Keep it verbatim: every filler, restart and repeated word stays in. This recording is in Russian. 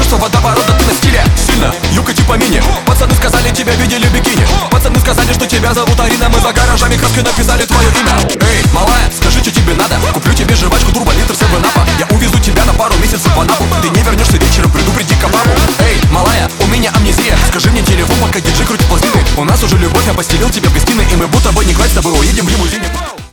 чувство водоворота, ты на стиле сильно, юбка типа мини. Пацаны сказали, тебя видели в бикини. Пацаны сказали, что тебя зовут Арина. Мы за гаражами краской написали твое имя. Эй, малая, скажи, что тебе надо. Куплю тебе жвачку, турболитр севен-апа. Я увезу тебя на пару месяцев в Анапу. Ты не вернешься вечером, предупреди кабабу. Эй, малая, у меня амнезия. Скажи мне телефон, пока диджей крутит пластины. У нас уже любовь, я постелил тебе